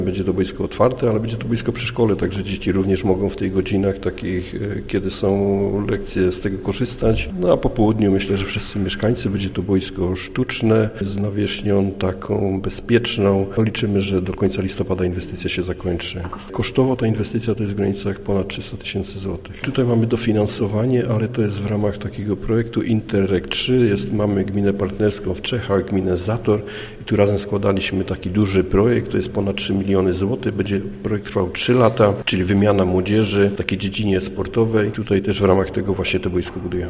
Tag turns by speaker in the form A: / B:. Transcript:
A: Będzie to boisko otwarte, ale będzie to boisko przy szkole, także dzieci również mogą w tych godzinach takich, kiedy są lekcje, z tego korzystać. No a po południu myślę, że wszyscy mieszkańcy, będzie to boisko sztuczne z nawierzchnią taką bezpieczną. No, liczymy, że do końca listopada inwestycja się zakończy. Kosztowo ta inwestycja to jest w granicach ponad 300 000 złotych. Tutaj mamy dofinansowanie, ale to jest w ramach takiego projektu Interreg 3. Mamy gminę partnerską w Czechach, gminę Zator i tu razem składaliśmy taki duży projekt, to jest ponad 3 miliony złotych. Będzie projekt trwał 3 lata, czyli wymiana młodzieży w takiej dziedzinie sportowej. Tutaj też w ramach tego właśnie to boisko budujemy.